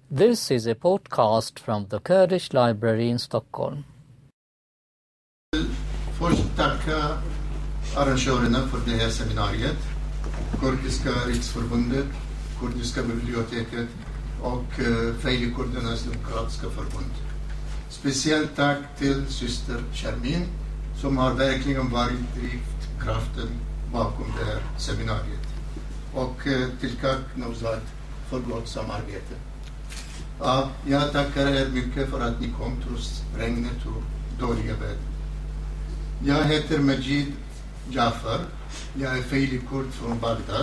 This is a podcast from the Kurdish Library in Stockholm. Först tacka arrangörerna för det här seminariet. Kurdiska riksförbundet, Kurdiska biblioteket och Fejlikurdernas demokratiska förbund. Speciellt tack till syster Shermin som har verkligen varit driftkraften bakom det här seminariet. Och till Kak Nowzat för gott samarbete. Jag tackar er mycket för att ni kom trots regnet och dåliga väder. Jag heter Majid Jafar. Jag är fejlikurd från Bagdad.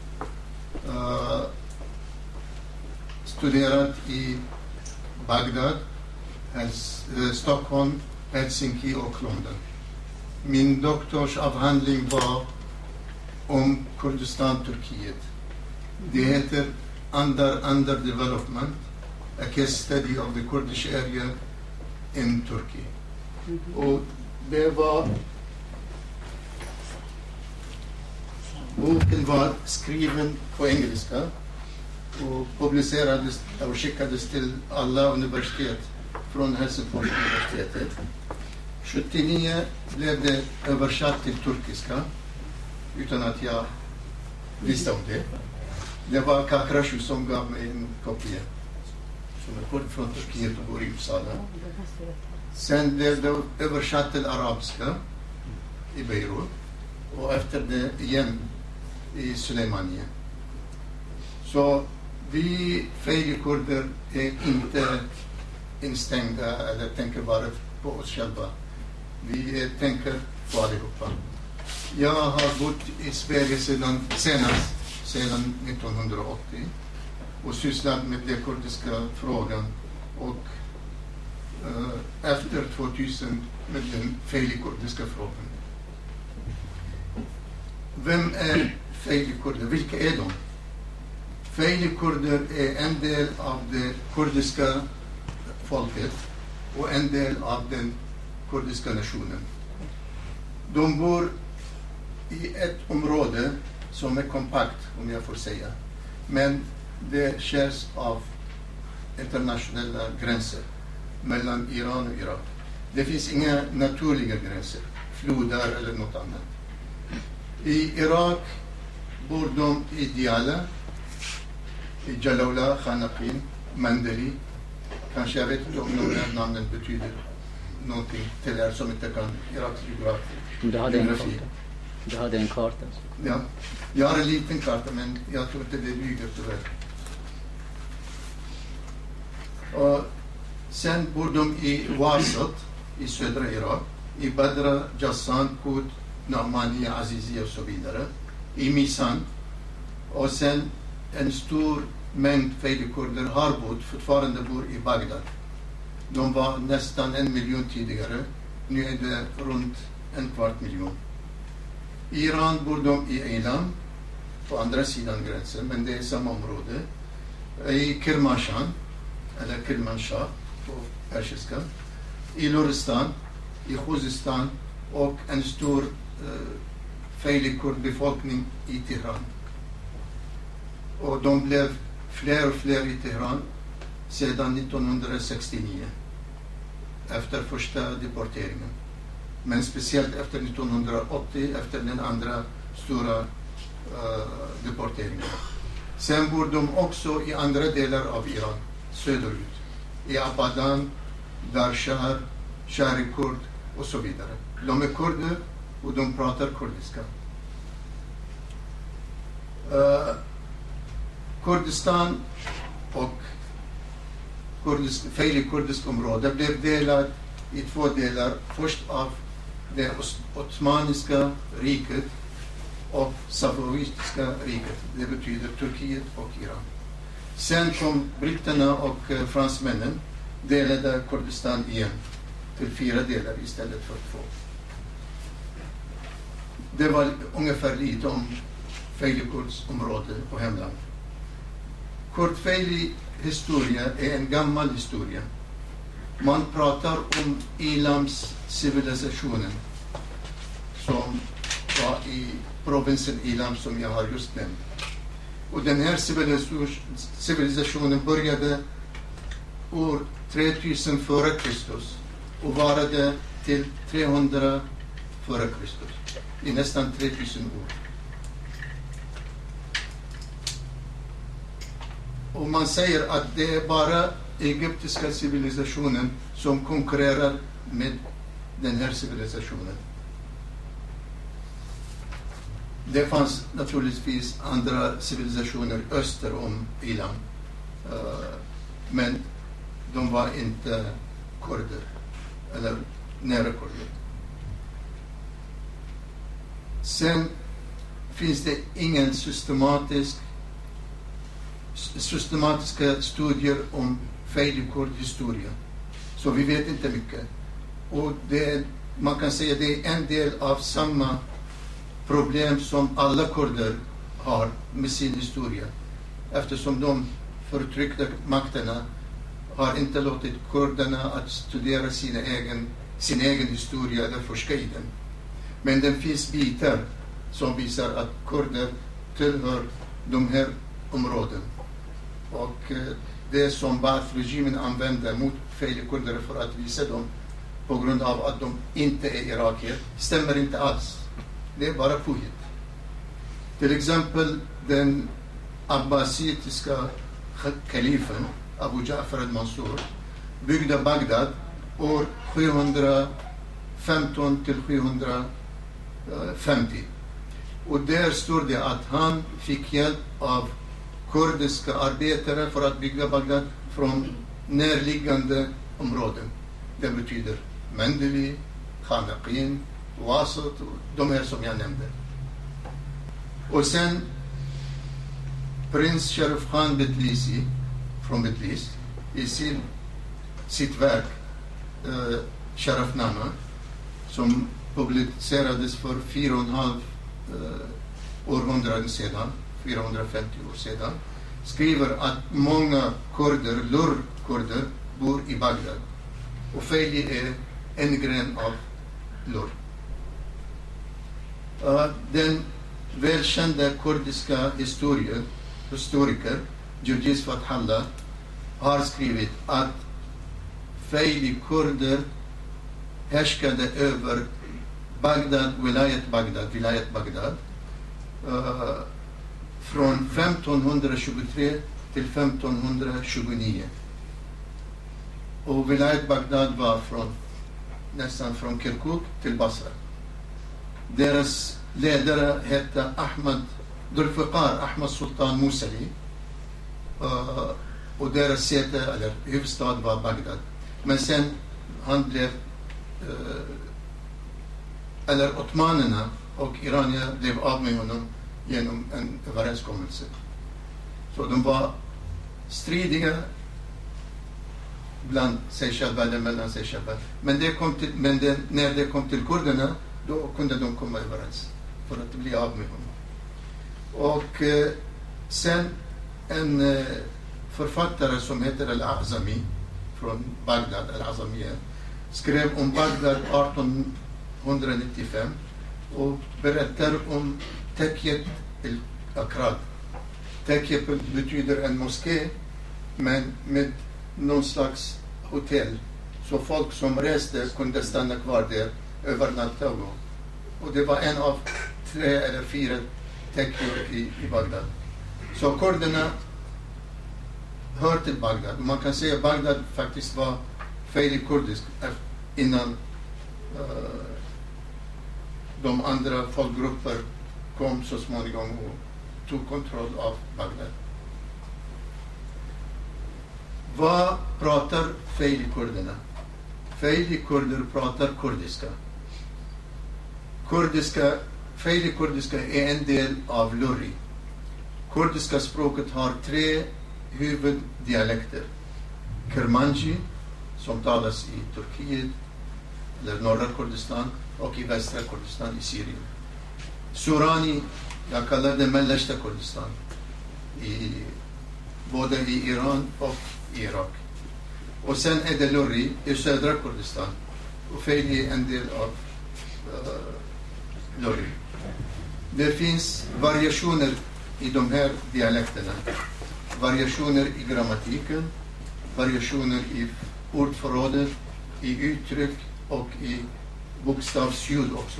Studerat i Bagdad, Stockholm, Helsinki och London. Min doktorsavhandling var om Kurdistan, Turkiet. Det heter Under Development, a case study of the Kurdish area in Turkey. Och det var boken var skriven på engelska och publicerades och skickades till alla universitet från Helsingfors universitetet. 79 blev det översatt till turkiska utan att jag visste om det. Det var Kakrashu som gav mig en kopia. Som är kurd från Turkiet och bor i Uppsala. Sen blev det översatt till arabiska i Beirut och efter det igen i Suleimanie. Så vi fejlikurder är inte instängda eller tänker bara på oss själva. Vi tänker på allihopa. Jag har bott i Sverige sedan 1980 och sysslat med den kurdiska frågan och efter 2000 med den fejlikurdiska frågan. Vem är fejlikurder? Vilka är de? Fejlikurder är en del av det kurdiska folket och en del av den kurdiska nationen. De bor i ett område som är kompakt, om jag får säga. Men det skärs av internationella gränser mellan Iran och Irak. Det finns inga naturliga gränser, floder eller något annat. I Irak bor de i Diyala, i Jalala, Khanaqin, Mandali. Kanske jag vet inte om några namnen betyder någonting till er som inte kan Iraks geografi. Du hade en karta. Ja, jag har en liten karta men jag tror inte det duger tyvärr. Och sen bor de i Wasat i södra Irak, i Badra, Jassan, Qut, Naamaniya, Azizia och så vidare, i Misan. Och sen en stor mängd fejlikurder har fortfarande bor i Bagdad. De var nästan 1 miljon tidigare, nu är det runt 1/4 miljon. I Iran bor de i Eilam, på andra sidan gränsen, men det är samma område. I Kermanshah, eller Kermanshah på persiska. I Lorestan, i Khuzestan och en stor fejlikurd befolkning i Teheran. Och de blev fler och fler i Teheran sedan 1969, efter första deporteringen. Men speciellt efter 1980, efter den andra stora deporteringen. Sen bor de också i andra delar av Iran, söderut. I Abadan, Darshar, Sharikurd och så vidare. De är kurder och de pratar kurdiska. Kurdistan och fejlikurdisk område blev delat i 2 delar. Först av det Osmaniska riket och Safavitiska riket. Det betyder Turkiet och Iran. Sen kom britterna och fransmännen delade Kurdistan igen till 4 delar istället för 2. Det var ungefär lite om fejlikurds område och hemland. Kurdfejli historia är en gammal historia. Man pratar om Ilams civilisationen som var i provinsen Ilam som jag har just nämnt. Och den här civilisationen började år 3000 före Kristus och varade till 300 före Kristus. I nästan 3000 år. Och man säger att det är bara egyptiska civilisationen som konkurrerar med den här civilisationen. Det fanns naturligtvis andra civilisationer öster om Ilan. Men de var inte kurder. Eller nära kurder. Sen finns det ingen systematiska studier om fejlikurd historia. Så vi vet inte mycket. Och man kan säga det är en del av samma problem som alla kurder har med sin historia. Eftersom de förtryckta makterna har inte låtit kurderna att studera sin egen historia eller forska i den. Men det finns bitar som visar att kurder tillhör de här områden. Och det som Baath-regimen använder mot fejlikurder för att visa dem på grund av att de inte är irakier stämmer inte alls. Det är bara påhitt. Till exempel den abbasitiska kalifen Abu Ja'far al-Mansur byggde Bagdad år 715 till 750. Och där står det att han fick hjälp av kurdiska arbetare för att bygga Bagdad från närliggande områden. Det betyder Mendeli, Khanaqin, Wasat, de här som jag nämnde. Och sen prins Sharif Khan Bedlisi från Bedlis i sitt verk Sharafnama som publicerades för 4,5 århundraden sedan, 450 år sedan, skriver att många kurder, lur-kurder, bor i Bagdad. Och Fejli är en gren av lur. Den välkända kurdiska historiker Jurjiz Fathallah har skrivit att Fejli-kurder härskade över Bagdad, Vilayet Bagdad från 1523 till 1529. Och Vilayet Bagdad var nästan från Kirkuk till Basra. Deras ledare hette Ahmad Sultan Musali. Och deras säte, eller huvudstad, var Bagdad. Men sen han blev eller ottomanerna och iranier blev av med honom genom en överenskommelse. Så de var stridiga bland sig själva eller mellan sig själva. Men när det kom till kurderna, då kunde de komma överens för att bli av med honom. Och sen en författare som heter Al-Azami från Bagdad, Al-Azamiya, skrev om Bagdad 1895 och berättar om Tekyet al-Akrad. Tekyet betyder en moské, men med någon slags hotell. Så folk som reste kunde stanna kvar där, övernatta och gå. Och det var en av 3 eller 4 tekyet i Bagdad. Så kurderna hör till Bagdad. Man kan säga att Bagdad faktiskt var fejli-kurdisk innan de andra folkgrupper kom så småningom och tog kontroll av Bagdad. Vad pratar fejli-kurderna? Fejli-kurder pratar kurdiska. Fejli-kurdiska är en del av luri. Kurdiska språket har 3 huvuddialekter. Kermanji, som talas i Turkiet eller norra Kurdistan, och i västra Kurdistan i Syrien. Surani, jag kallar det mellersta Kurdistan, både i Iran och i Irak. Och sen är det luri i södra Kurdistan. Och fejli är en del av luri. Det finns variationer i de här dialekterna. Variationer i grammatiken, variationer i ordförrådet, i uttryck och i bokstavsljud också.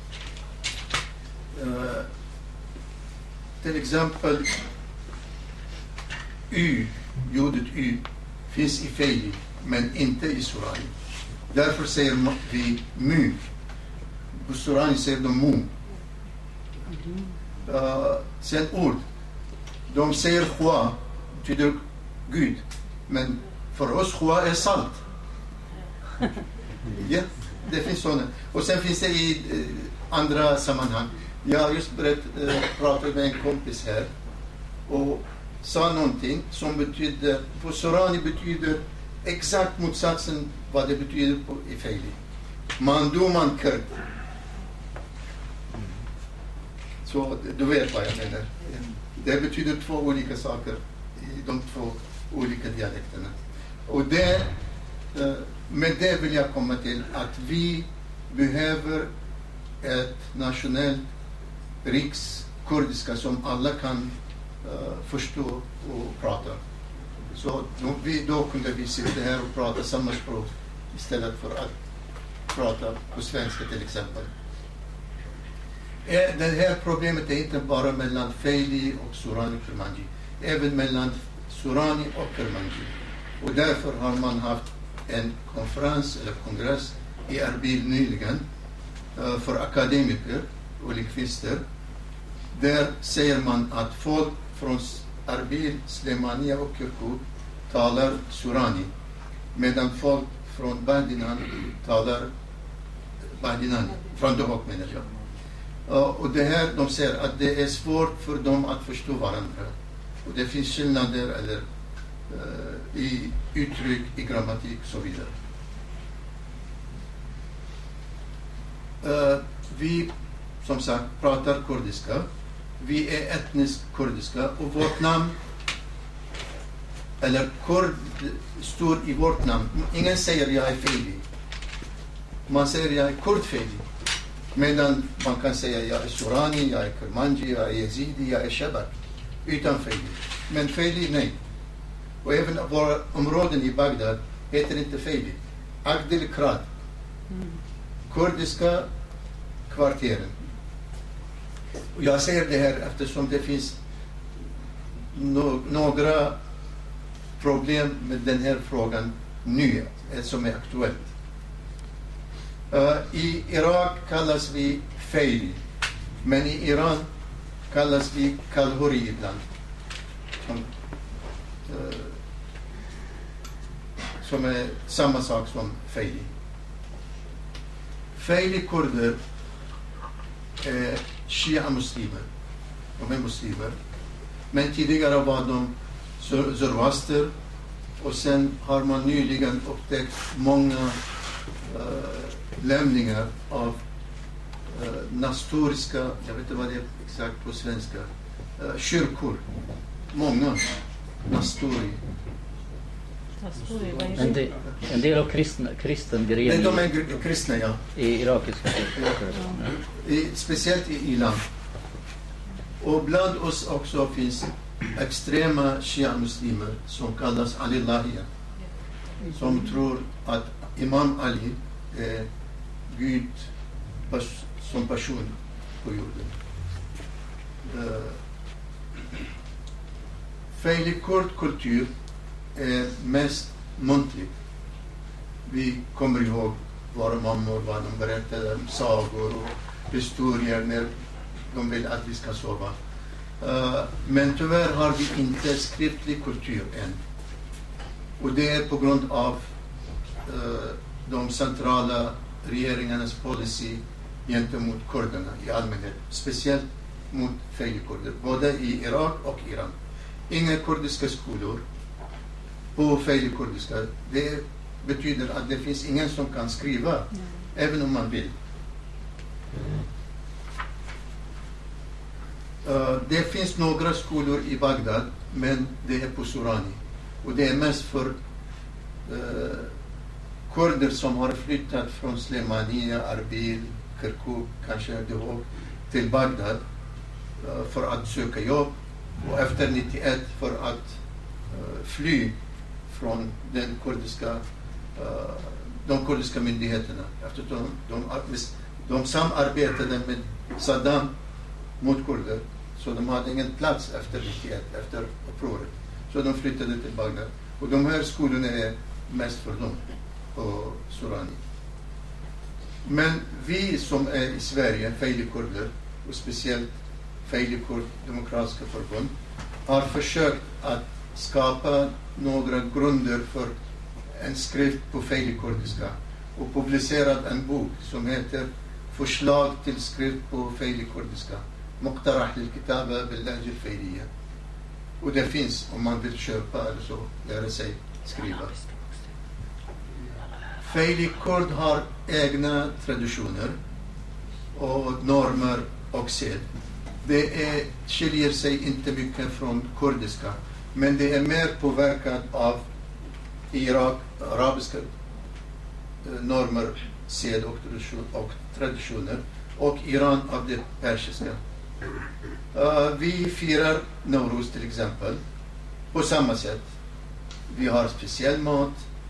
Till exempel ljudet Y finns i Feili men inte i Sorani. Därför säger vi mu. På Sorani säger de mu. Sen ord. De säger Hua, betyder Gud. Men för oss Hua är salt. Ja, det finns sådana. Och sen finns det i andra sammanhang. Jag har just pratat med en kompis här och sa någonting som betyder, på Sorani betyder exakt motsatsen vad det betyder i Feili. Man kurd. Så du vet vad jag menar. Det betyder två olika saker i de två olika dialekterna. Och med det vill jag komma till att vi behöver ett nationellt rikskurdiska som alla kan förstå och prata. Så då kunde vi sitta här och prata samma språk istället för att prata på svenska till exempel. Det här problemet är inte bara mellan Feili och Sorani och Kermanji, även mellan Sorani och Kermanji. Och därför har man haft en konferens eller kongress i Erbil nyligen för akademiker och lingvister. Där säger man att folk från Erbil, Slemania och Kirkuk talar Sorani, medan folk från Bahdinan talar Bahdinani, från Duhok menar jag. Och det här, de säger att det är svårt för dem att förstå varandra. Och det finns skillnader eller i uttryck, i grammatik och så vidare. Vi som sagt pratar kurdiska. Vi är etniskt kurdiska och vårt namn eller kurd står i vårt namn. Ingen säger jag är Feili. Man säger jag är kurd Feili. Medan man kan säga jag är Sorani, jag är Kermanji, jag är Yazidi, jag är Shabak. Utan Feili. Men Feili, nej. Och även våra områden i Bagdad heter inte Feili. Agdil Krad. Kurdiska kvarteren. Och jag säger det här eftersom det finns några problem med den här frågan nu som är aktuellt. I Irak kallas vi Feili, men i Iran kallas vi Kalhuri ibland. Som är samma sak som Feili. Feili-kurder är shia-muslimer. De är muslimer. Men tidigare var de zoroaster och sen har man nyligen upptäckt många lämningar av nastoriska, jag vet inte vad det är exakt på svenska, kyrkor. Många nastori. En del av kristen gren de är kristna, ja. I irakiska kyrkor. Speciellt i Iran. Och bland oss också finns extrema shia-muslimer som kallas Alilahia. Som tror att Imam Ali är Gud som person på jorden. Feili-kurd-kultur är mest muntlig. Vi kommer ihåg våra mammor, vad de berättade om sagor och historier när de vill att vi ska sova. Men tyvärr har vi inte skriftlig kultur än. Och det är på grund av de centrala regeringarnas policy gentemot kurderna i allmänhet. Speciellt mot Feili-kurder, både i Irak och Iran. Inga kurdiska skolor på Feili-kurdiska. Det betyder att det finns ingen som kan skriva, även om man vill. Det finns några skolor i Bagdad, men det är på Sorani. Och det är mest för kurder som har flyttat från Slemania, Erbil, Kirkuk, kanske Duhok till Bagdad för att söka jobb och efter 91 för att fly från de kurdiska myndigheterna, eftersom de samarbetade med Saddam mot kurder, så de hade ingen plats efter 91, efter upproret. Så de flyttade till Bagdad. Och de här skolorna är mest för dem på Sorani. Men vi som är i Sverige, Fejlikurder, och speciellt Fejlikurd demokratiska förbund, har försökt att skapa några grunder för en skrift på fejlikurdiska och publicerat en bok som heter Förslag till skrift på fejlikurdiska, Muqtarah lil-kitaba bil-lahja al-fejliya. Och det finns om man vill köpa eller så, lära sig skriva. Fejlikurd har egna traditioner och normer och sed. Det skiljer sig inte mycket från kurdiska, men det är mer påverkat av Irak, arabiska normer, sed och traditioner, och Iran av det persiska. Vi firar Nowruz till exempel på samma sätt. Vi har speciell mat,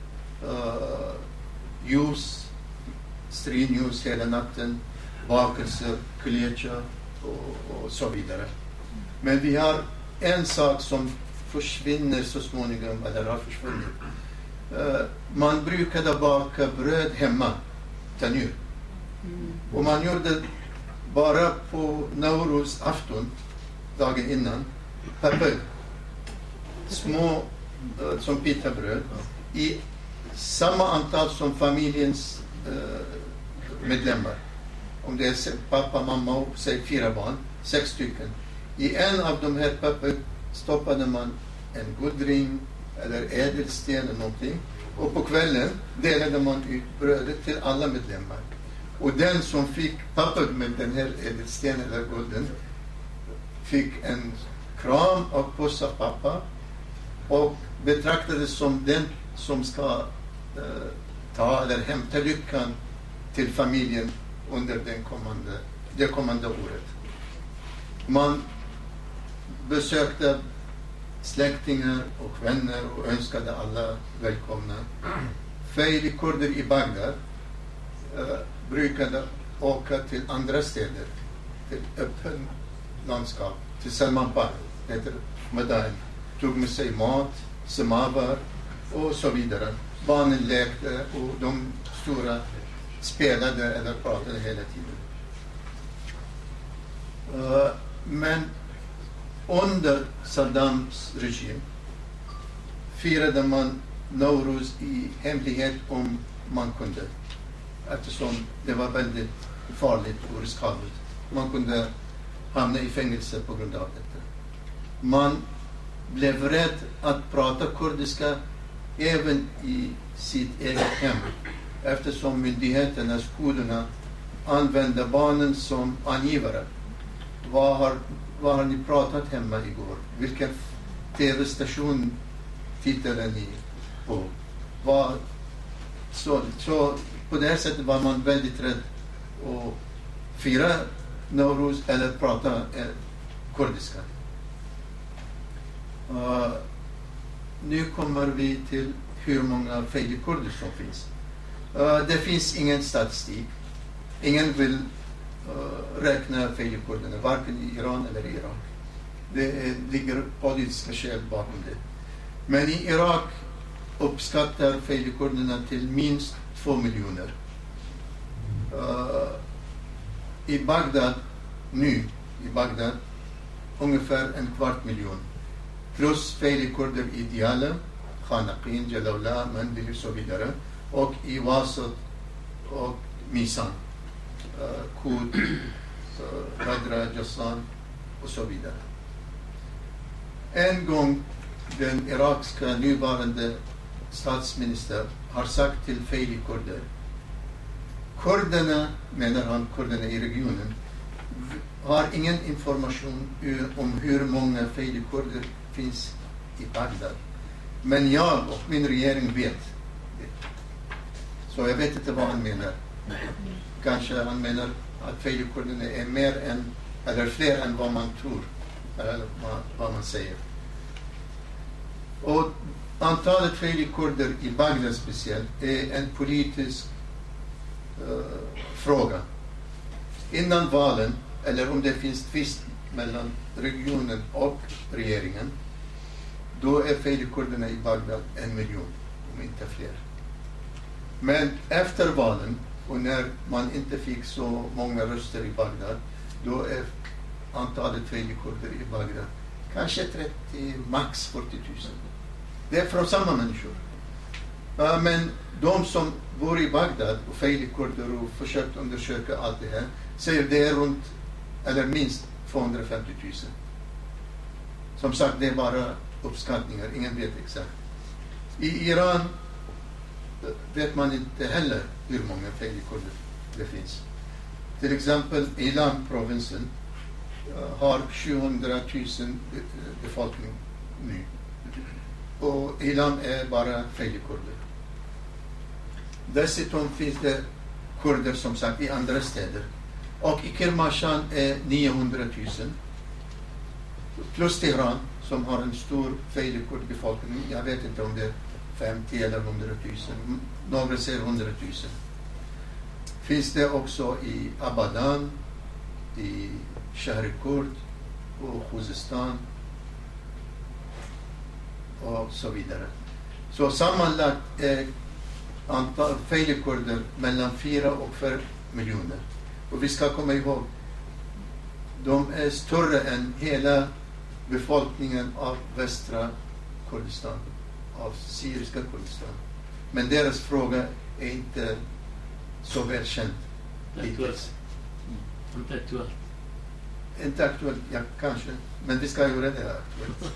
ljus, strinljus hela natten, bakelser, kulecha och så vidare. Men vi har en sak som försvinner så småningom, eller har försvunnit. Man brukade baka bröd hemma, tanur. Och man gjorde bara på Nowruz afton, dagen innan, papper, små som pitabröd, i samma antal som familjens medlemmar. Om det är pappa, mamma och säg 4 barn, 6 stycken. I en av de här papper stoppade man en guldring eller ädelsten eller någonting. Och på kvällen delade man ut brödet till alla medlemmar. Och den som fick papper med den här ädelstenen eller gulden fick en kram och puss av pappa och betraktades som den som ska ta eller hämta lyckan till familjen under det kommande året. Man besökte släktingar och vänner och önskade alla välkomna. Fejlikurder i Bagdad brukade åka till andra städer, till öppen landskap, till Salman Park, heter Madain, tog med sig mat, semavar och så vidare. Barnen lekte och de stora spelade eller pratade hela tiden. Men under Saddams regim firade man Nowruz i hemlighet om man kunde, eftersom det var väldigt farligt och riskabelt. Man kunde hamna i fängelse på grund av detta. Man blev rädd att prata kurdiska även i sitt eget hem, eftersom myndigheterna, skolorna, använde barnen som angivare. Vad har ni pratat hemma igår? Vilken tv-station tittade ni på? Så på det här sättet var man väldigt rädd att fira Nowruz eller prata kurdiska. Nu kommer vi till hur många fejlikurder som finns. Det finns ingen statistik. Ingen vill räkna fejlikurderna, varken i Iran eller Irak. Det ligger politiska skäl bakom det. Men i Irak uppskattar fejlikurderna till minst 2 miljoner. I Bagdad ungefär 250 000. Plus fejlikurder i Diyala, Khanaqin, Jalawla, Manbij och så vidare. Och i Wasat och Misan, Kud, Badra, Jassan och så vidare. En gång den irakiska nuvarande statsminister har sagt till fejlikurder, kurderna, menar han, kurderna i regionen, har ingen information om hur många fejlikurder finns i Bagdad. Men jag och min regering vet det. Så jag vet inte vad han menar. Kanske han menar att fejlikurderna är fler än vad man tror, eller vad man säger. Och antalet feilikurder i Bagdad speciellt är en politisk fråga. Innan valen, eller om det finns tvist mellan regionen och regeringen, då är feilikurderna i Bagdad 1 miljon, om inte fler. Men efter valen, och när man inte fick så många röster i Bagdad, då är antalet feilikurder i Bagdad kanske 30, max 40 000. Det är från samma människor. Men de som bor i Bagdad och feilikurder och försökt undersöka allt det här säger det är runt, eller minst 250 000. Som sagt, det är bara uppskattningar, ingen vet exakt. I Iran vet man inte heller hur många feilikurder det finns. Till exempel Ilan-provinsen har 700 000 befolkning nu. Och Ilan är bara feilikurder. Dessutom finns det kurder som sagt i andra städer. Och i Kermanshah är 900 000. Plus Teheran som har en stor feilikurd-befolkning. Jag vet inte om det är 50 eller 100 000. Några säger 100 000. Finns det också i Abadan, i Shahrikurd och Khuzestan och så vidare. Så sammanlagt är antal feilikurder mellan 4 och 5 miljoner. Och vi ska komma ihåg, de är större än hela befolkningen av västra Kurdistan, av syriska Kurdistan. Men deras fråga är inte så välkänd hittills. Inte aktuellt. Inte aktuellt, ja kanske. Men vi ska göra det aktuellt.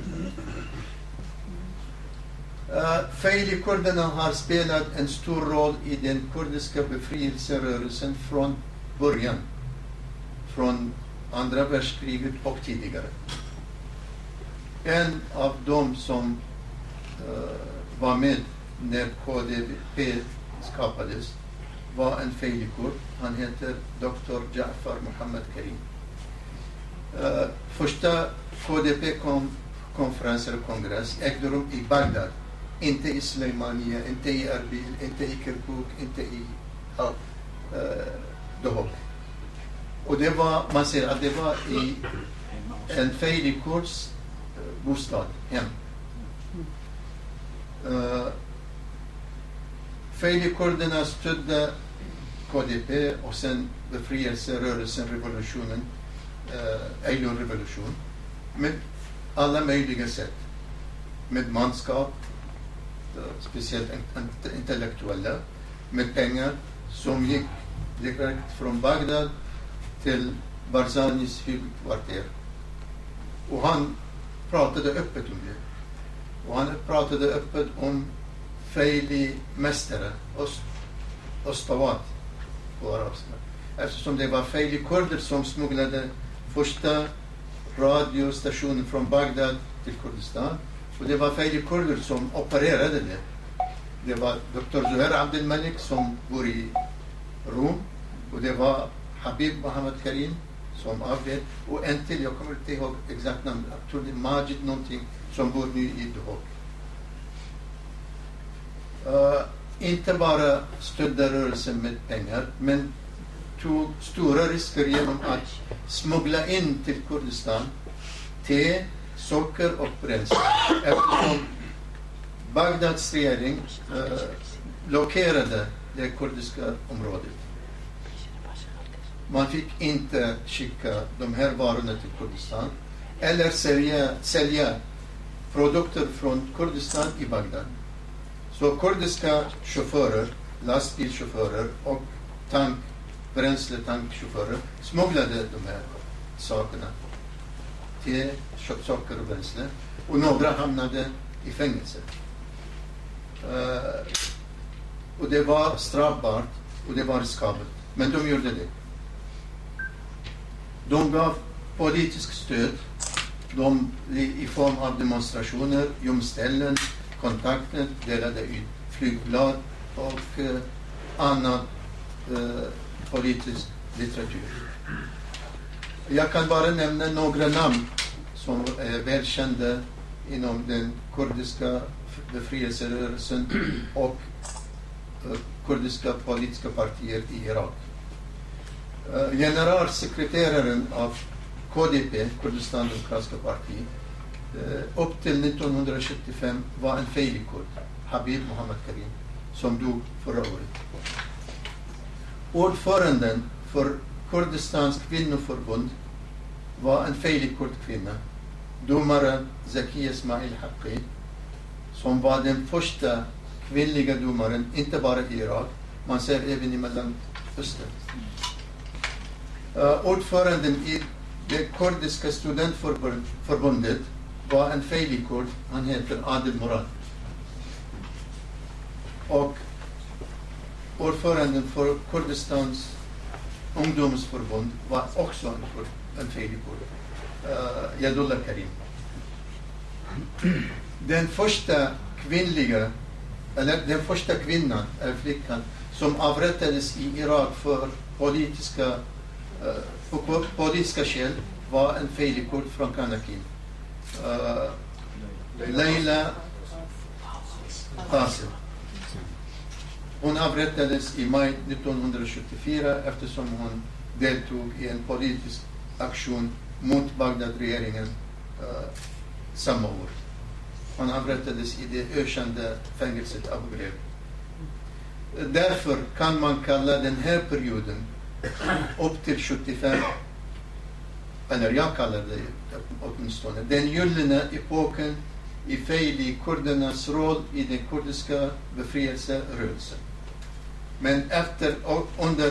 Feilikurderna har spelat en stor roll i den kurdiska befrielserörelsen från början. Från andra världskriget och tidigare. En av dem som var med när KDP skapades var en feilikurd. Han heter Dr. Ja'far Mohammed Karim. Första KDP-konferens eller kongress ägde rum i Bagdad. Inte i Suleimania, inte i Erbil, inte i Kirkuk, inte i Dohok. Och det var, man säger att det var i en feilikurds bostad, hem. Feilikurderna stödde KDP och sen befrielserörelsen, revolutionen, Eylül-revolution, med alla möjliga sätt. Med manskap, speciellt intellektuella, med pengar som gick direkt från Bagdad till Barzanis huvudkvarter. Och han pratade öppet om det. Och han pratade öppet om feili-mästare, Ostawat på arabiska. Eftersom det var feilikurder som smugglade första radiostationen från Bagdad till Kurdistan. Och det var feilikurder som opererade det. Det var Dr. Zuhair Abdelmalik som bor i Rom. Och det var Habib Mohammed Karim som avled. Och en till, jag kommer inte ihåg exakt namn. Jag tror det är Majid någonting som bor nu i Dohok. Inte bara stödde rörelsen med pengar, men tog stora risker genom att smuggla in till Kurdistan te, socker och bränsle. Eftersom Bagdads regering blockerade det kurdiska området. Man fick inte skicka de här varorna till Kurdistan eller sälja produkter från Kurdistan i Bagdad. Så kurdiska chaufförer, lastbilschaufförer och bränsletankchaufförer smugglade de här sakerna till socker och bränsle. Och några hamnade i fängelse. Och det var straffbart och det var riskabelt. Men de gjorde det. De gav politisk stöd i form av demonstrationer, gömställen, kontakter, delade ut flygblad och annan politisk litteratur. Jag kan bara nämna några namn som är välkända inom den kurdiska befrielserörelsen och kurdiska politiska partier i Irak. Generalsekreteraren av KDP, Kurdistan Demokratiska Parti, upp till 1975 var en fejlig kurd, Habib Mohammed Karim, som dog förra året. Ordföranden för Kurdistans kvinnoförbund var en fejlig kurdkvinna, domaren Zakiya Ismail Haqqi, som var den första kvinnliga domaren, inte bara i Irak, man ser även i Mellanöstern. Ordföranden i det kurdiska studentförbundet var en fejlig kurd, han heter Adil Murad. Och ordföranden för Kurdistans ungdomsförbund var också en fejlig kurd, Yadullah Karim. Den första kvinnan, eller flickan, som avrättades i Irak för politiska skäl var en fejlig kurd från Kanakin. Leila Qasim. Hon avrättades i maj 1974 eftersom hon deltog i en politisk aktion mot Bagdad-regeringen samma år. Hon avrättades i det ökända fängelset Abu Ghraib. Därför kan man kalla den här perioden upp till 75, eller jag kallar det åtminstone, den gyllene epoken i fejlig kurdernas roll i den kurdiska befrielserörelsen. Men under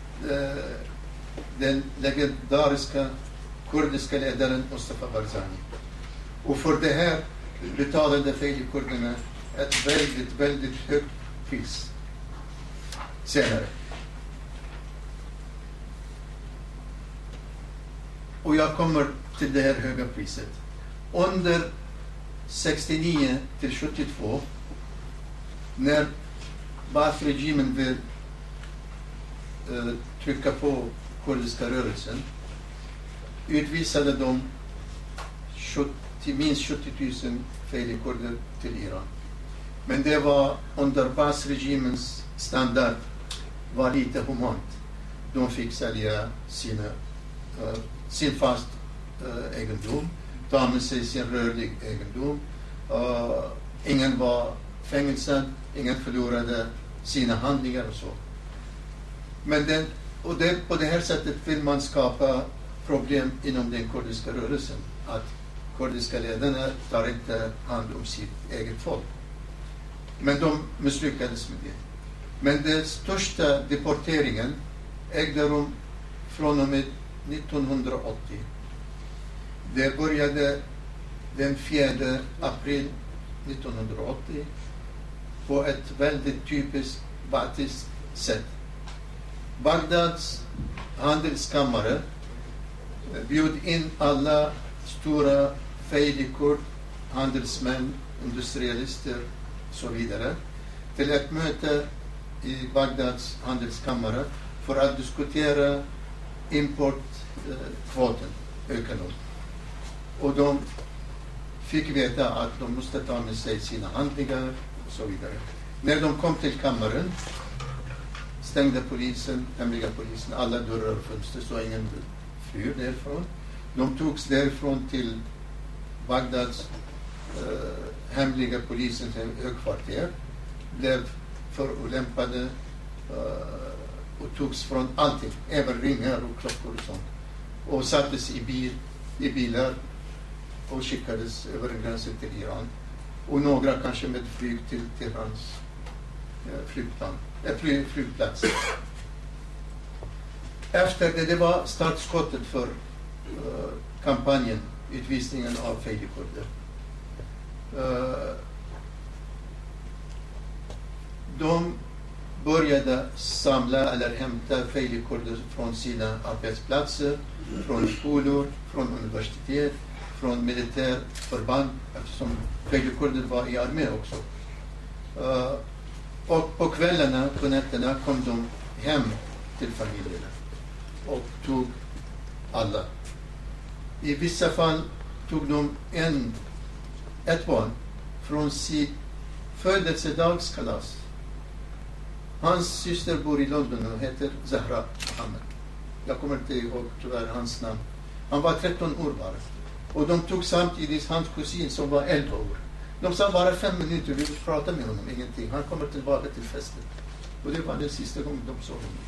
den legendariska kurdiska ledaren Mustafa Barzani. Och för det här betalade fejligkurderna ett väldigt högt pris senare. Och jag kommer till det här höga priset. Under 69 till 72, när Baath-regimen vill trycka på kurdiska rörelsen, utvisade de minst 70 000 fejligkurder till Iran. Men det var under Baath-regimens standard, var lite humant. De fick sälja sin fast egendom, ta med sig sin rörlig egendom. Ingen var fängelsad, ingen förlorade sina handlingar och så. Men på det här sättet vill man skapa problem inom den kurdiska rörelsen, att kurdiska ledarna tar inte hand om sitt eget folk. Men de misslyckades med det. Men den största deporteringen ägde rum från och med 1980. Det började den 4 april 1980 på ett väldigt typiskt baathist sätt. Bagdads handelskammare bjöd in alla stora fejlikur, handelsmän, industrialister och så vidare till ett möte i Bagdads handelskammare för att diskutera importkvoten, öka dem. Och de fick veta att de måste ta med sig sina handlingar och så vidare. När de kom till kammaren stängde hemliga polisen alla dörrar och fönster så ingen flyr därifrån. De togs därifrån till Bagdads hemliga polisens högkvarter, blev förolämpade och togs från allting, även ringar och klockor och sånt. Och sattes i bilar och skickades över gränsen till Iran. Och några kanske med flyg till Teherans flygplats. Efter det var startskottet för kampanjen, utvisningen av fejlikurder. De började samla eller hämta fejlikurder från sina arbetsplatser, från skolor, från universitet, från militärförband, eftersom fejlikurder var i armén också. Och på kvällarna, på nätterna kom de hem till familjerna och tog alla. I vissa fall tog de ett barn från födelsedagskalas. Hans syster bor i London och heter Zahra Mohammed. Jag kommer inte ihåg tyvärr hans namn. Han var 13 år bara. Och de tog samtidigt hans kusin som var 11 år. De sa bara 5 minuter, vi vill prata med honom, ingenting. Han kommer tillbaka till festen. Och det var den sista gången de såg honom.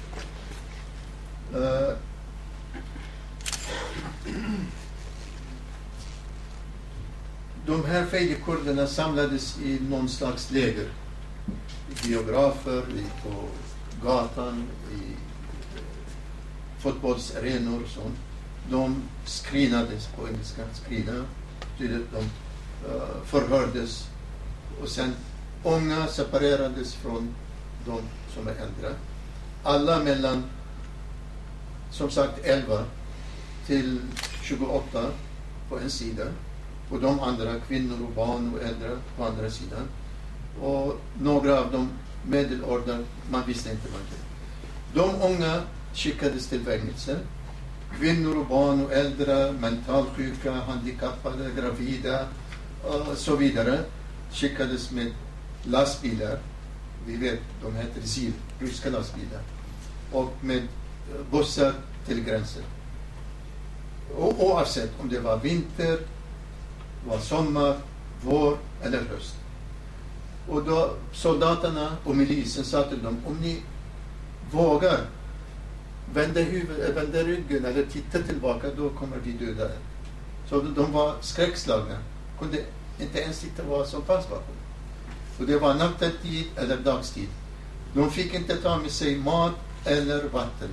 De här fejdekurderna samlades i någon slags läger. I biografer, på gatan, i fotbollsarenor och sånt. De screenades på engelska, de förhördes och sen unga separerades från de som är äldre. Alla mellan, som sagt, 11 till 28 på en sida och de andra, kvinnor och barn och äldre på andra sidan. Och några av dem medelåldern, man visste inte vad det. De unga skickades till fängelse. Kvinnor och barn och äldre, mentalsjuka, handikappade, gravida och så vidare skickades med lastbilar. Vi vet, de heter ZIL, ryska lastbilar. Och med bussar till gränsen. Och oavsett om det var vinter, var sommar, vår eller höst. Och då soldaterna och milisen sa till dem, om ni vågar vända ryggen eller titta tillbaka, då kommer vi döda er. Så de var skräckslagna. Kunde inte ens titta vad som fanns bakom. Och det var nattetid eller dagstid. De fick inte ta med sig mat eller vatten.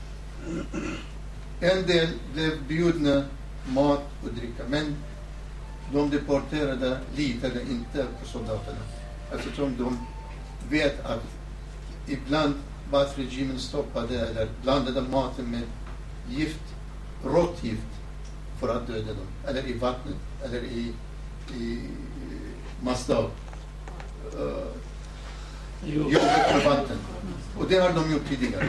En del blev bjudna mat och dricka, men de deporterade litade inte på soldaterna. Eftersom de vet att ibland Baath-regimen stoppade eller blandade maten med gift, rått gift, för att döda dem. Eller i vattnet, eller i Masdal. Jobbet med vatten. Och det har de gjort tidigare.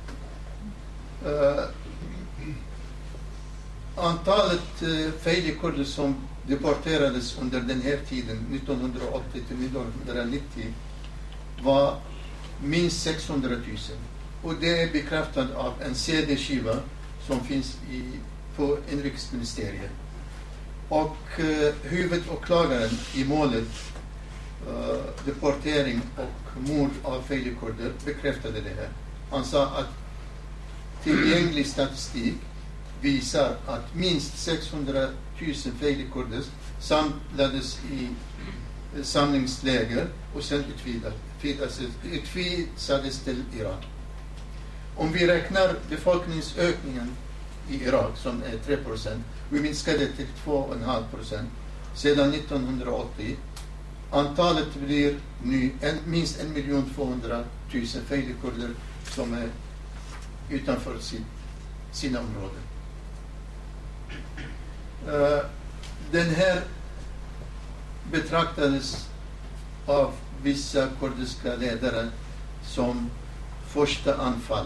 Antalet fejdekurder som deporterades under den här tiden, 1980 till 1990, var minst 600 000. Och det är bekräftat av en CD-skiva som finns på inrikesministeriet. Och huvudåklagaren i målet deportering och mord av fejdekurder bekräftade det här. Han sa att tillgänglig statistik visar att minst 600 000 fejdekurder samlades i samlingsläger och sen utvisades till Irak. Om vi räknar befolkningsökningen i Irak som är 3%, vi minskade till 2,5% sedan 1980. Antalet blir nu minst 1.200.000 fejdekurder som är utanför sina områden. Den här betraktades av vissa kurdiska ledare som första anfall,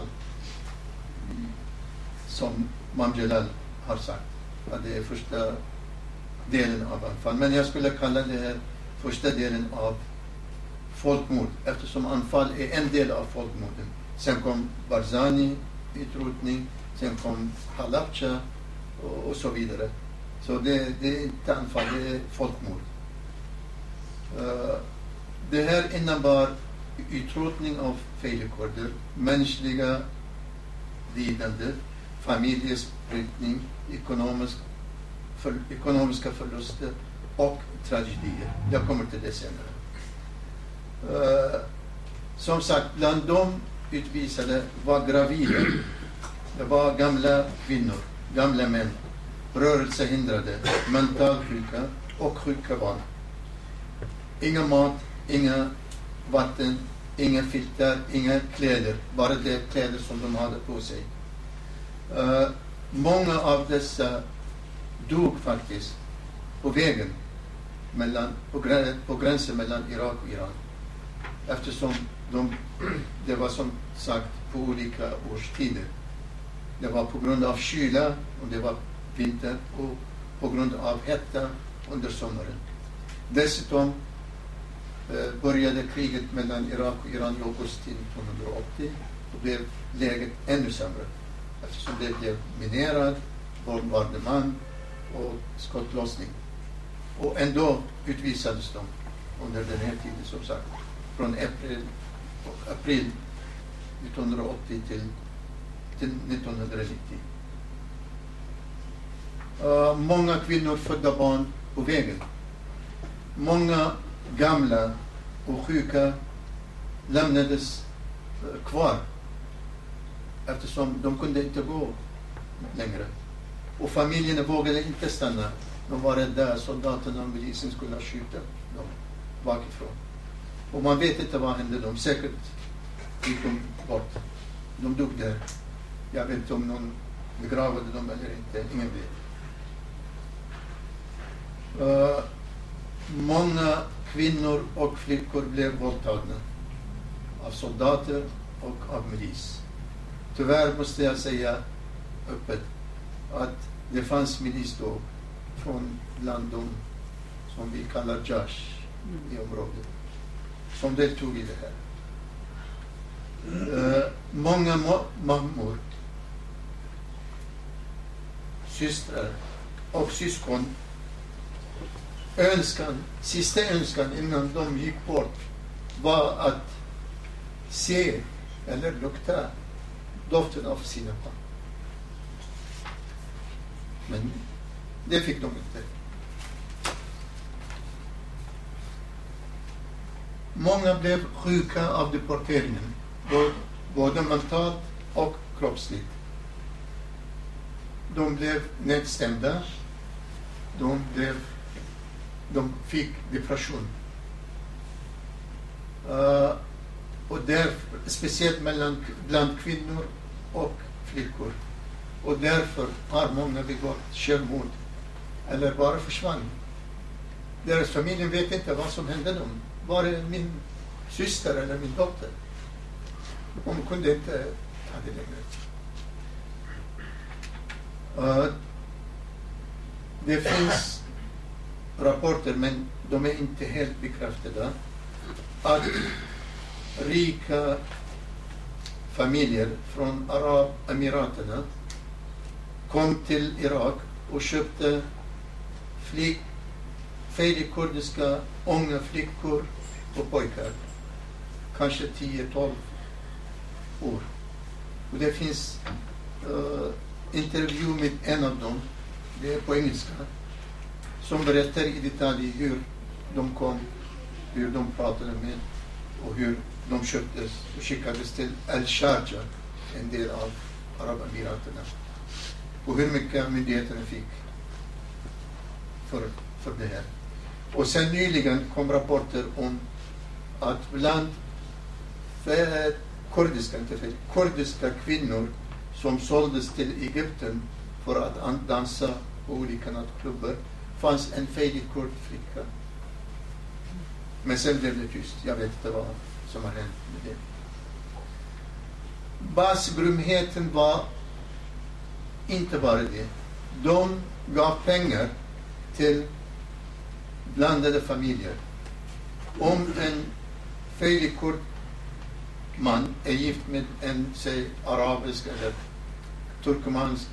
som Mamjelal har sagt att det är första delen av anfall. Men jag skulle kalla det här första delen av folkmord, eftersom anfall är en del av folkmorden. Sen kom Barzani, utrotning, sen kom Halabja och så vidare. Så det är inte anfall, det är folkmord. Det här innebar utrotning av fejdekurder, mänskliga lidande, familjesplittring, ekonomiska förluster och tragedier. Jag kommer till det senare. Som sagt, bland de utvisade var gravida. Det var gamla kvinnor, gamla män, rörelsehindrade, mentalsjuka och sjuka barn. Inga mat, inga vatten, inga filtar, inga kläder. Bara de kläder som de hade på sig. Många av dessa dog faktiskt på vägen på gränsen mellan Irak och Iran. Eftersom det var som sagt på olika årstider. Det var på grund av kyla och det var vinter och på grund av hetta under sommaren. Dessutom började kriget mellan Irak och Iran i augusti 1980 och blev läget ännu sämre eftersom det blev minerad, bombardemang och skottlossning. Och ändå utvisades de under den här tiden, som sagt, från april 1980 till 1990. Många kvinnor födda barn på vägen. Många gamla och sjuka lämnades kvar eftersom de kunde inte gå längre. Och familjerna vågade inte stanna. De var rädda, soldaterna och polisen skulle skjuta dem bakifrån. Och man vet inte vad hände dem. Säkert gick de bort. De dog där. Jag vet inte om någon begravade dem eller inte. Ingen vet. Många kvinnor och flickor blev våldtagna av soldater och av milis. Tyvärr måste jag säga öppet att det fanns milis då från bland dem som vi kallar Jash i området som deltog i det här. Många mammor, systrar och syskon sista önskan innan de gick bort var att se eller lukta doften av sina barn. Men det fick de inte. Många blev sjuka av deporteringen, både mentalt och kroppsligt. De blev nedstämda. De fick depression. Och därför, speciellt bland kvinnor och flickor. Och därför har många begått självmord eller bara försvann. Deras familj vet inte vad som hände dem. Var det min syster eller min dotter? Hon kunde inte ta det längre. Det finns rapporter, men de är inte helt bekräftade, att rika familjer från Arabemiraterna kom till Irak och köpte kurdiska unga flickor och pojkar, kanske 10-12 år. Och det finns intervju med en av dem, det är på engelska, som berättar i detalj hur de kom, hur de pratade med och hur de köptes och skickades till Al-Sharjah, en del av Arabemiraterna. Och hur mycket myndigheterna fick för det här. Och sen nyligen kom rapporter om att bland kurdiska kvinnor som såldes till Egypten för att dansa på olika nattklubbar fanns en fejdig kurdflicka. Men sen blev det tyst. Jag vet inte vad som har hänt med det. Basgrymheten var inte bara det. De gav pengar till blandade familjer. Om en fejdig kurd man är gift med en, säg, arabisk eller turkomansk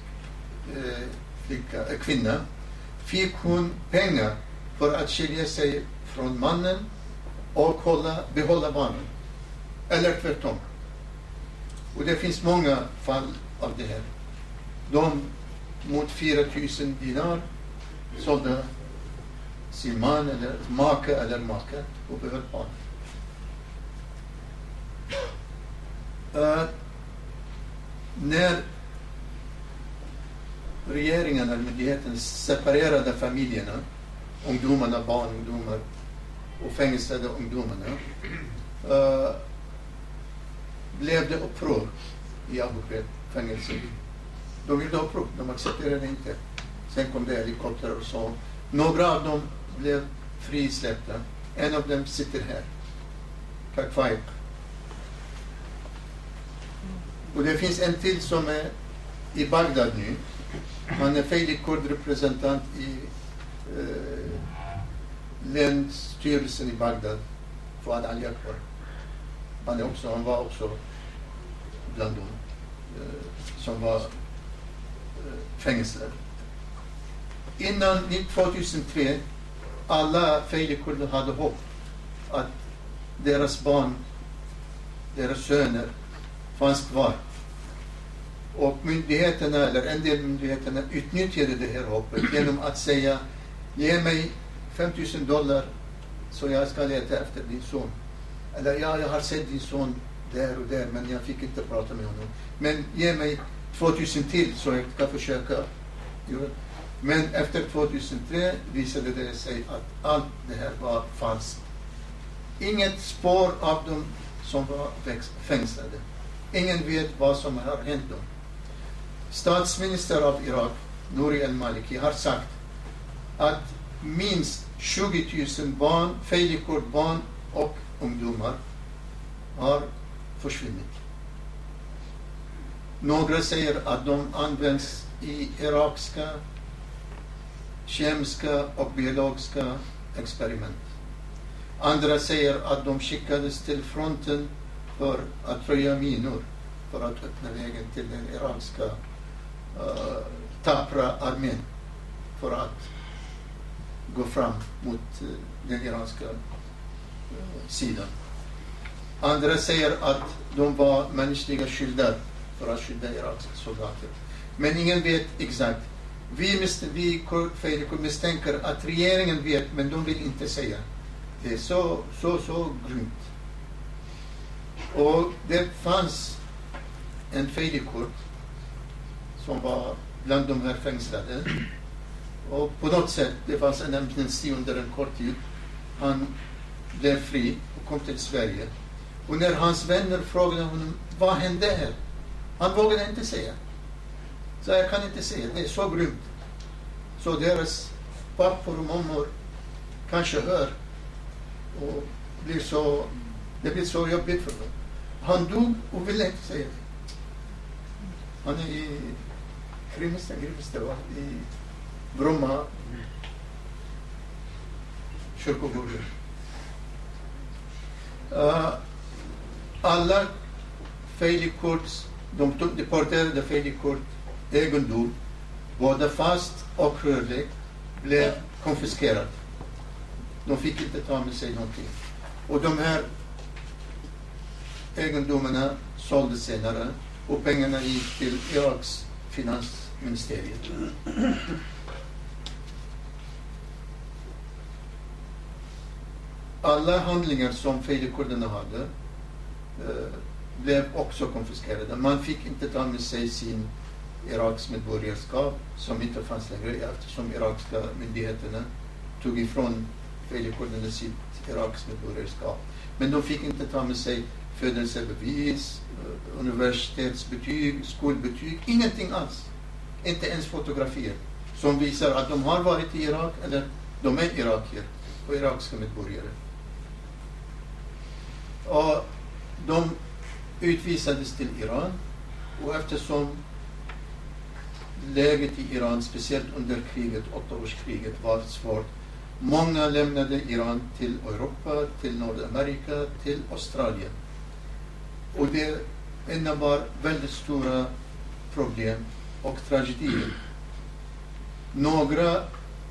kvinna, fick hon pengar för att skilja sig från mannen och behålla barnen. Eller tvärtom. Och det finns många fall av det här. De mot 4,000 dinar sålde sin man eller maka eller maka och behöll barn. När regeringen eller myndigheten separerade familjerna, barnungdomar och fängslade ungdomarna, blev det uppror i Abu Ghraib-fängelset. De gjorde uppror, de accepterade inte. Sen kom det helikopter och så. Några av dem blev frisläppta. En av dem sitter här. Kakfaik. Och det finns en till som är i Bagdad nu. Han är fejdig kurdrepresentant i länsstyrelsen i Bagdad. Fuad Al-Akbar. Han var också bland dem som var fängslade. Innan 2003 alla fejlikurder hade hopp att deras barn, deras söner fanns kvar. Och myndigheterna, eller en del myndigheterna, utnyttjade det här hoppet genom att säga: ge mig $5,000 så jag ska leta efter din son. Eller ja, jag har sett din son där och där, men jag fick inte prata med honom. Men ge mig 2,000 till så jag ska försöka. Men efter 2003 visade det sig att allt det här var falskt. Inget spår av dem som var fängslade. Ingen vet vad som har hänt dem. Statsminister av Irak, Nouri al-Maliki, har sagt att minst 20 000 barn, fejlikurdbarn och ungdomar har försvunnit. Några säger att de används i irakiska kemiska och biologiska experiment. Andra säger att de skickades till fronten för att röja minor, för att öppna vägen till den irakiska tappra armén, för att gå fram mot den iranska sidan. Andra säger att de var mänskliga skyddar för att skydda irakiska soldater. Men ingen vet exakt. Vi misstänker att regeringen vet, men de vill inte säga. Det är så grymt. Och det fanns en fejlikurd som var bland de här fängslade. Och på något sätt, det fanns en amnesti under en kort tid. Han blev fri och kom till Sverige. Och när hans vänner frågade honom, vad hände här? Han vågade inte säga. Så jag kan inte säga, det är så grymt. Så deras pappor och mammor kanske hör och det blir så jobbigt för dem. Han dog och ville inte säga det. Han är i Grimsta i Bromma kyrkogården. Alla fejlikurds, de deporterade fejlikurd egendom, både fast och rörlig, blev konfiskerad. De fick inte ta med sig någonting. Och de här egendomarna såldes senare och pengarna gick till Iraks finansministeriet. Alla handlingar som fejlikurderna hade blev också konfiskerade. Man fick inte ta med sig sin Iraks medborgarskap som inte fanns längre, eftersom irakiska myndigheterna tog ifrån fejlikurderna sitt Iraks medborgarskap. Men de fick inte ta med sig födelsebevis, universitetsbetyg, skolbetyg, ingenting alls. Inte ens fotografier som visar att de har varit i Irak eller de är irakier och irakiska medborgare. Och de utvisades till Iran, och eftersom läget i Iran, speciellt under kriget, 8-årskriget, var svårt. Många lämnade Iran till Europa, till Nordamerika, till Australien. Och det innebar väldigt stora problem och tragedier. Några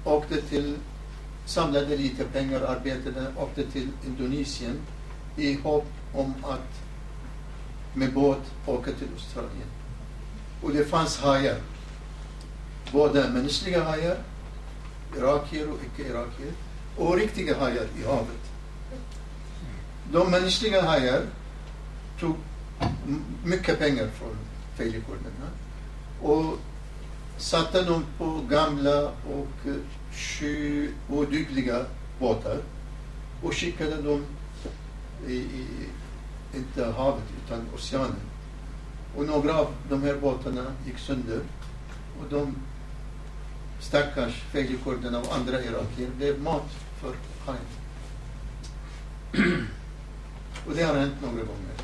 samlade lite pengar, arbetade, åkte till Indonesien i hopp om att med båt åka till Australien. Och det fanns hajar. Både mänskliga hajar, irakier och icke-irakier, och riktiga hajar i havet. De mänskliga hajar tog mycket pengar från fejlikurderna och satte dem på gamla och odugliga båtar och skickade dem inte havet utan oceanen. Och några av de här båtarna gick sönder, och de stackars fejlikurderna och andra irakier blev mat för hajen. Och det har hänt några gånger.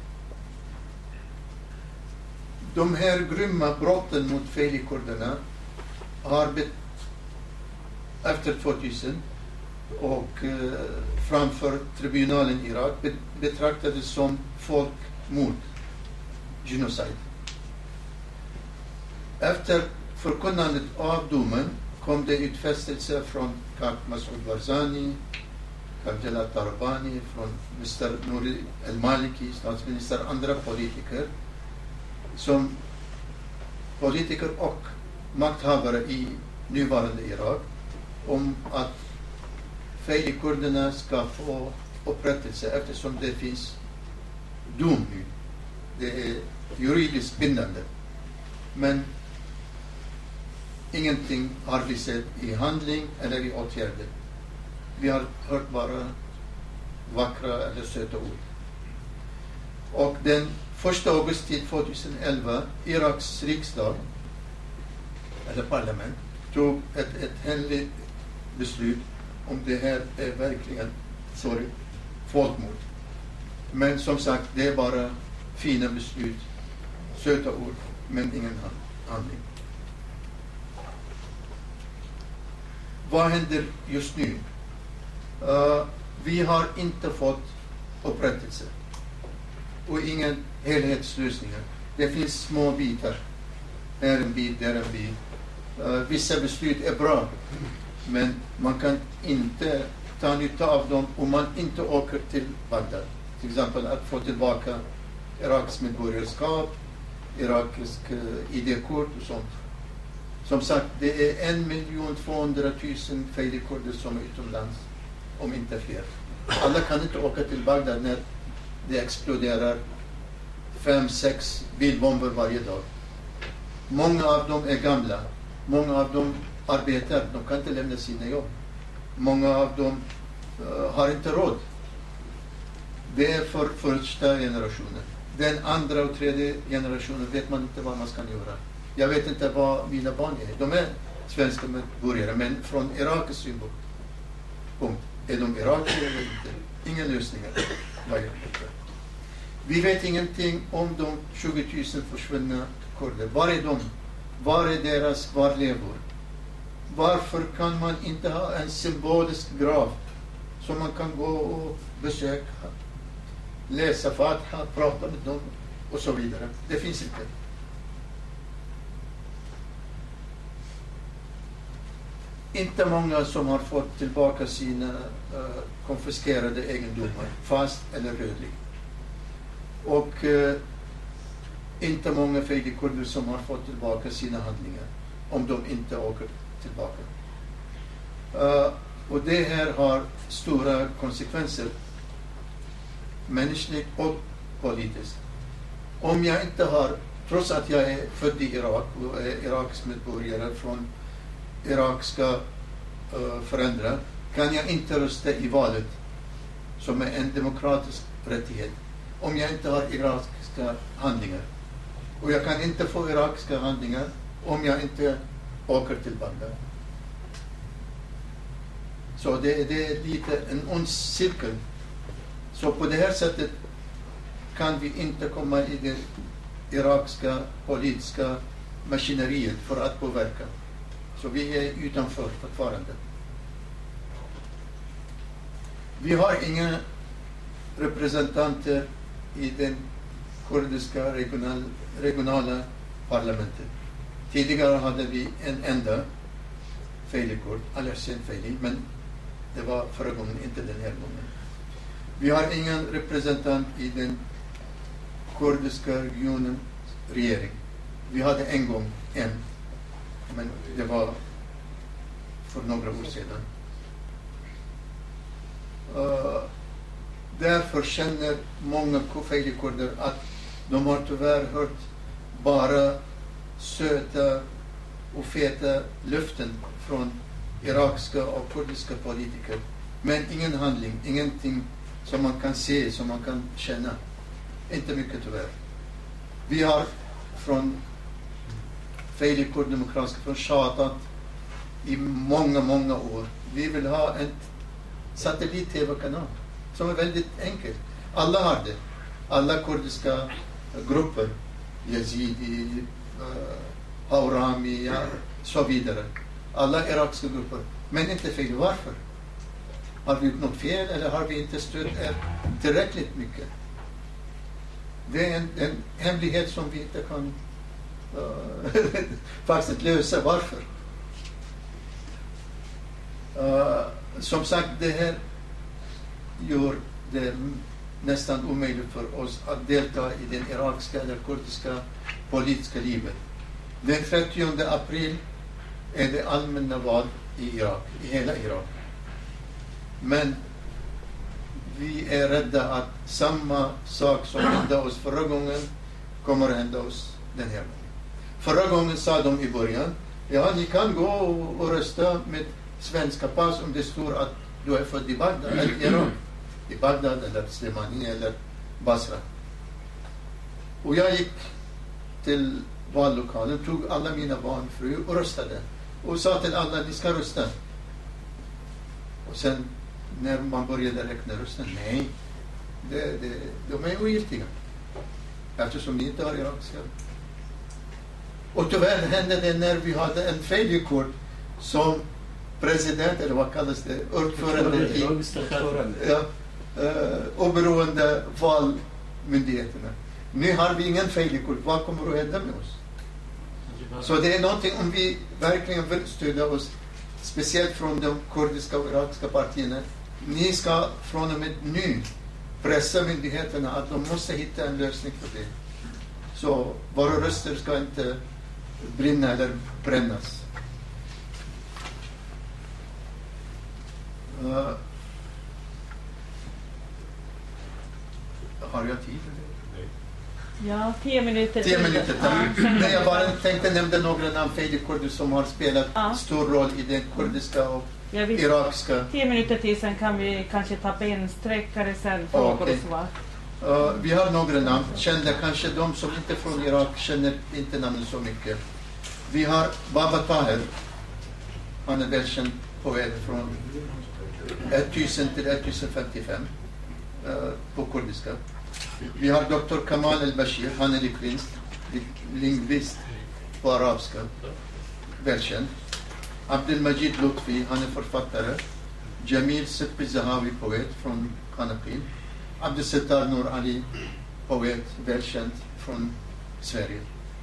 De här grymma brotten mot fejlikurderna har efter 2000 och framför tribunalen i Irak betraktades som folkmord, genocide. Efter förkunnandet av domen kom det utfästelser från Kak Masoud Barzani, Kak Jalal Talabani, från Mr. Nouri al-Maliki, statsminister, andra politiker, som politiker och makthavare i nuvarande Irak, om att fejlikurderna ska få upprättelse eftersom det finns dom nu. Det är juridiskt bindande. Men ingenting har vi sett i handling eller i åtgärder. Vi har hört bara vackra eller söta ord. Och den 1 augusti 2011, Iraks riksdag, eller parlament, tog ett hemligt beslut om det här är verkligen folkmord. Men som sagt, det är bara fina beslut, söta ord, men ingen handling. Vad händer just nu? Vi har inte fått upprättelse och ingen helhetslösningar. Det finns små bitar. Här en bit, där en bit. Vissa beslut är bra, men man kan inte ta nytta av dem om man inte åker till Bagdad. Till exempel att få tillbaka Iraks medborgarskap, irakisk ID-kort och sånt. Som sagt, det är 1.200.000 fejlikurder som är utomlands, om inte fler. Alla kan inte åka till Bagdad när det exploderar 5-6 bilbomber varje dag. Många av dem är gamla. Många av dem arbetar. De kan inte lämna sina jobb. Många av dem har inte råd. Det är för första generationen. Den andra och tredje generationen vet man inte vad man ska göra. Jag vet inte vad mina barn är. De är svenska medborgare, men från Iraks synpunkt. Är de irakier eller inte? Inga lösningar. Vi vet ingenting om de 20 000 försvunna kurder. Var är de? Var är deras kvarlevor? Varför kan man inte ha en symbolisk grav som man kan gå och besöka, läsa Fatiha, prata med dem och så vidare? Det finns inte. Inte många som har fått tillbaka sina konfiskerade egendomar, fast eller rödlig. Och inte många fejlikurder som har fått tillbaka sina handlingar, om de inte åker tillbaka. Och det här har stora konsekvenser, mänskligt och politiskt. Om jag inte har, trots att jag är född i Irak och är Iraks medborgare från irakiska föräldrar, kan jag inte rösta i valet, som är en demokratisk rättighet, om jag inte har irakiska handlingar. Och jag kan inte få irakiska handlingar om jag inte åker till Bagdad. Så det är lite en ond cirkel. Så på det här sättet kan vi inte komma i det irakiska politiska maskineriet för att påverka. Så vi är utanför fortfarande. Vi har inga representanter i den kurdiska regionala parlamentet. Tidigare hade vi en enda fejlikurd, Al-Hussein Fejli, men det var förra gången, inte den här gången. Vi har ingen representant i den kurdiska regionens regering. Vi hade en gång en, men det var för några år sedan. Därför känner många fejlikurder att de har tyvärr hört bara söta och feta löften från irakiska och kurdiska politiker. Men ingen handling, ingenting som man kan se, som man kan känna. Inte mycket tyvärr. Vi har från fejlikurdemokratiska från tjatat i många år. Vi vill ha en satellit-tv-kanal som är väldigt enkel. Alla har det. Alla kurdiska grupper, Yazidi, Haurami, så vidare. Alla irakiska grupper. Men inte fel. Varför? Har vi gjort något fel eller har vi inte stött tillräckligt mycket? Det är en hemlighet som vi inte kan faktiskt lösa. Varför? Som sagt, det här gör det nästan omöjligt för oss att delta i den irakiska eller kurdiska politiska livet. Den 30 april är det allmänna val i Irak, i hela Irak. Men vi är rädda att samma sak som hände oss förra gången kommer att hända oss den här gången. Förra gången sa de i början, ja, ni kan gå och rösta med svenska pass om det står att du är född i Bagdad eller Irak. I Bagdad eller Slemani eller Basra. Och jag gick till vallokalen, tog alla mina barn, fru och röstade. Och sa till alla, ni ska rösta. Och sen när man började räkna rösten, nej, de är ogiltiga. Eftersom ni inte har irakiska. Och tyvärr hände det när vi hade en fejlikord som president, eller vad kallas det, ordförande i oberoende valmyndigheterna. Nu har vi ingen fejlikord. Vad kommer att hända med oss? Så det är någonting, om vi verkligen vill stödja oss, speciellt från de kurdiska och irakiska partierna, ni ska från och med nu pressa myndigheterna att de måste hitta en lösning för det. Så våra röster ska inte brinna eller brännas. Har jag tid? Ja, 10 minuter. 10 minuter. Nej, jag bara tänkte nämna några namn kurder som har spelat stor roll i den kurdiska och irakiska. 10 minuter till, sen kan vi kanske ta bensträckare sen, frågor och svar. Vi har några namn kända, kanske de som inte är från Irak känner inte namnen så mycket. Vi har Baba Taher. Han är välkänd poet från 1000 till 1055 på kurdiska. Vi har Dr. Kamal al-Bashir, han är lingvist på arabiska, välkänd. Abdelmajid Lutfi, han är författare. Jamil Sippi Zahawi, poet från Kanaqil. Abdelsattar Nur Ali, poet, välkänd från Sverige.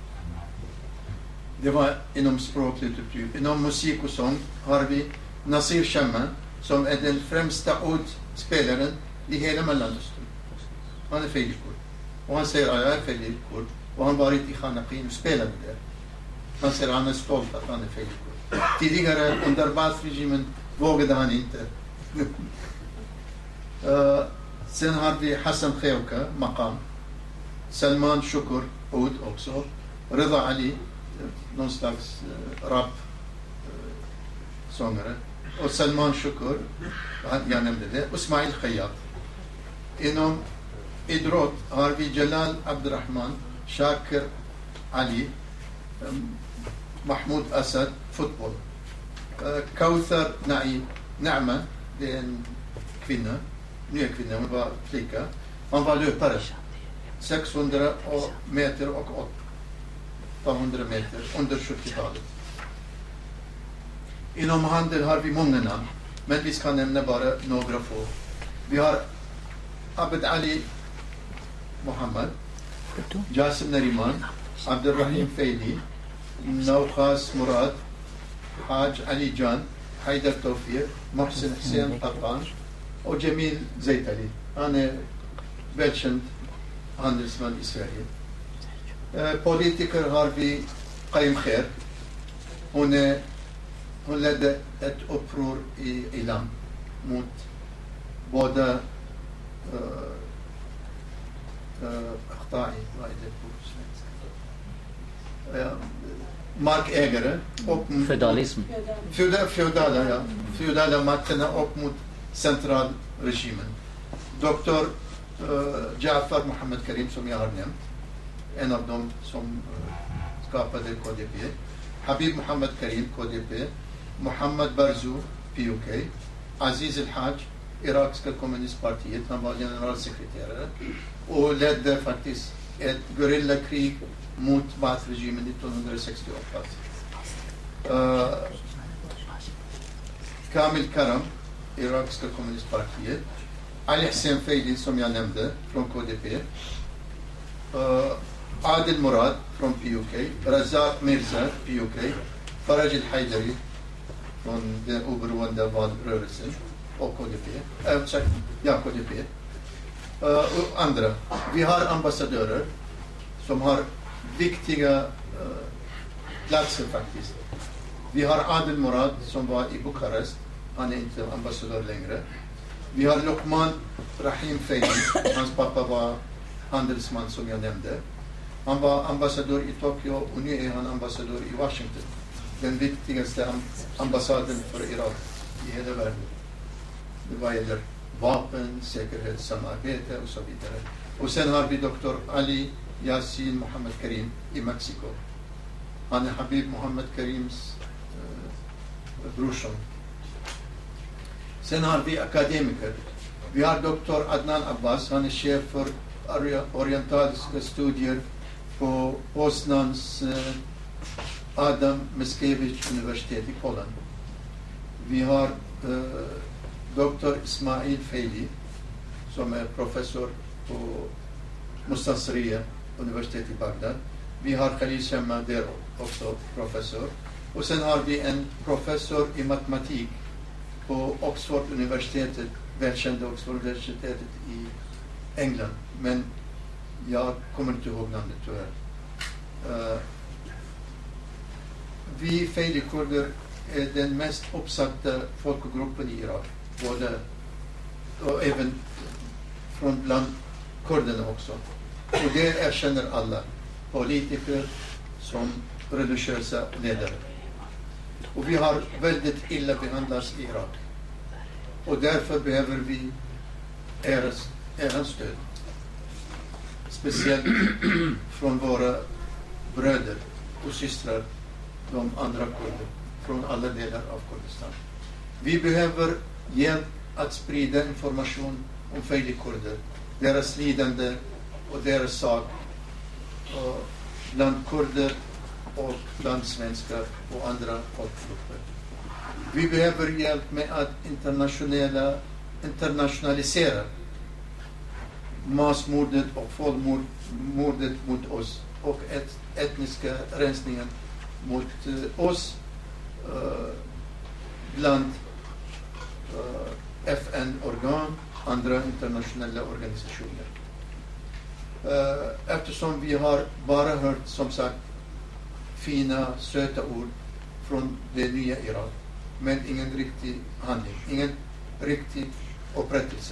Det var inom språklitteratur. Inom musik och sång har vi Nasir Shamma, som är den främsta ordspelaren i hela Mellanöstern. Han är fejlikord. Och han säger att jag är fejlikord. Och han varit i Kanaqil och spelade där. Han säger att han är stolt att han är fejlikord. Tidigare under Baath-regimen vågade han inte. Sen har vi Hassan Kheuka, Maqam. Salman Shukur, Oud också. Rida Ali, någon slags rap-sångare. Och Salman Shukur, jag nämnde det. Ismail Khayyat. Inom idrott har vi Jalal Abdurrahman, Shakir Ali, Mahmoud Asad, fotboll. Kauthar Naima, det är en kvinna, nya kvinna, hon var flicka. Han var löpare, 600 meter och 800 meter under 70-talet. Inom handel har vi många namn, men vi ska nämna bara några få. Vi har Abed Ali Muhammad, Jasim Nariman, Abdurrahim Feidi, Nawqas Murad, Haj Ali Jan, Haidar Tawfiq, Mohsen Hussein Qattan och Jamil Zaitali. Han är välkänd handelsman i Sverige. Politiker har vi Qaim Khair. Hon ledde ett uppror i Ilam mot båda markägare och feudalism. Feudala makterna upp mot centralregimen. Dr. Jafar Mohammed Karim, som jag har nämnt, en av dem som skapade KDP. Habib Mohammed Karim, KDP. Mohammed Barzou, PUK. Aziz al-Haj, irakiska kommunistpartiet, han var generalsekreterare och ledde faktiskt ett gerillakrig mot Baath-regimen 1968. Kamil Karam, irakiska kommunistpartiet. Ali Hussein Feili som jag nämnde från KDP. Adil Murad från PUK. Razak Mirza, PUK. Faraj al-Haidari från den oberoende valrörelsen och KDP. KDP. Och andra. Vi har ambassadörer som har viktiga platser faktiskt. Vi har Adil Murad som var i Bukarest. Han är inte ambassadör längre. Vi har Luqman Rahim Feili. Hans pappa var handelsman som jag nämnde. Han var ambassadör i Tokyo och nu är han ambassadör i Washington. Den viktigaste ambassaden för Irak i hela världen. Det vad gäller vapen, säkerhetssamarbete och så vidare. Och sen har vi Dr. Ali Yasin Mohammed Karim i Mexiko. Han är Habib Mohammed Karims brorson. Sen har vi akademiker. Vi har Dr. Adnan Abbas. Han är chef för orientaliska studier på Poznans Adam Mickiewicz universitet i Polen. Vi har Dr. Ismail Feili som är professor på Mustansiriya universitet i Bagdad. Vi har Khalil Shamma där också professor. Och sen har vi en professor i matematik på Oxford universitetet, välkända Oxford universitetet i England. Men jag kommer inte ihåg namnet tyvärr. Vi Feili-kurder är den mest uppsatta folkgruppen i Irak. Både, och även från bland kurderna också. Och det erkänner alla. Politiker som religiösa ledare. Och vi har väldigt illa behandlats i Irak. Och därför behöver vi er stöd. Speciellt från våra bröder och systrar, de andra kurder, från alla delar av Kurdistan. Vi behöver hjälp att sprida information om Feili-kurder, deras lidande och deras sak bland kurder och bland svenskar och andra folkgrupper. Vi behöver hjälp med att internationalisera massmordet och folkmordet mot oss och etniska rensningen mot oss bland FN-organ, andra internationella organisationer. Eftersom vi har bara hört, som sagt, fina, söta ord från det nya Irak, men ingen riktig handling, ingen riktig upprättelse.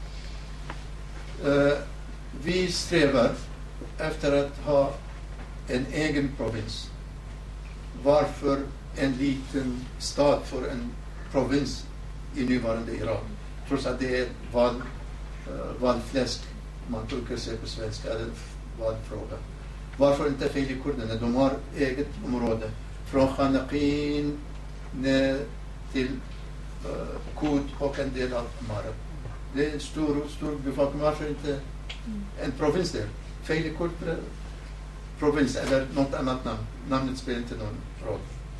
Vi strävar efter att ha en egen provins. Varför en liten stat för en provins i nuvarande Irak? Trots att det är valfläsk, man brukar säga på svenska, är en valfråga. Varför inte Feili-kurderna? De har eget område. Från Khanaqin ner till Kud och en del av Marab. Det är en stor befolkning. Varför inte en provins där? Feili-kurd provins eller något annat namn. Namnet spelar inte någon roll.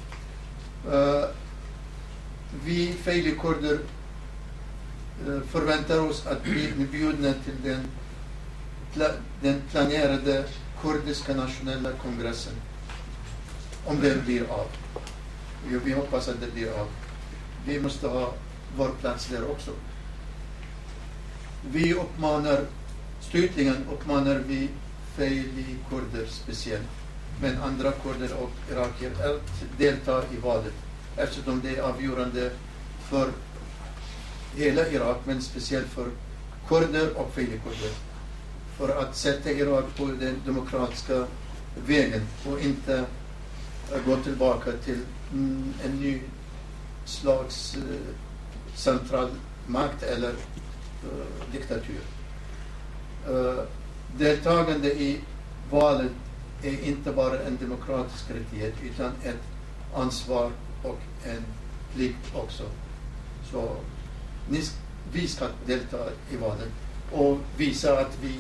Vi Feili-kurder förväntar oss att bli bjudna till den planerade kurdiska nationella kongressen. Om det blir av. Vi hoppas att det blir av. Vi måste ha vår plats där också. Slutligen uppmanar vi Feili-kurder speciellt, men andra kurder och irakier att delta i valet, eftersom det är avgörande för hela Irak, men speciellt för kurder och Feili-kurder, för att sätta Irak på den demokratiska vägen och inte gå tillbaka till en ny slags central makt eller diktatur. Deltagande i valet är inte bara en demokratisk rättighet utan ett ansvar och en plikt också. Så vi ska delta i valet och visa att vi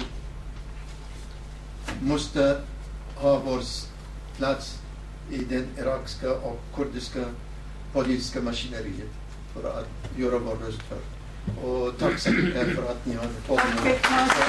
måste ha vår plats i den irakiska och kurdiska politiska maskineriet. för att göra vår röst hörd. Och tack så mycket för att ni har tagit Tack,